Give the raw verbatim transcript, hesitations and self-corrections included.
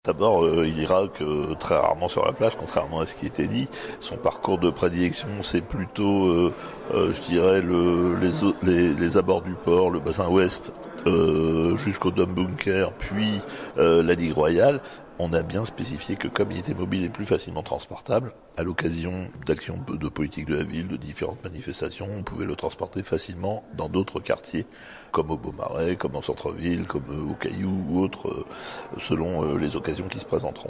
D'abord, euh, il ira que très rarement sur la plage, contrairement à ce qui était dit. Son parcours de prédilection, c'est plutôt, euh, euh, je dirais, le, les, les, les abords du port, le bassin ouest, euh, jusqu'au Dome Bunker, puis euh, la digue royale. On a bien spécifié que comme il était mobile et plus facilement transportable, à l'occasion d'actions de politique de la ville, de différentes manifestations, on pouvait le transporter facilement dans d'autres quartiers, comme au Beaumarais, comme en centre-ville, comme au Caillou ou autres, selon les occasions qui se présenteront.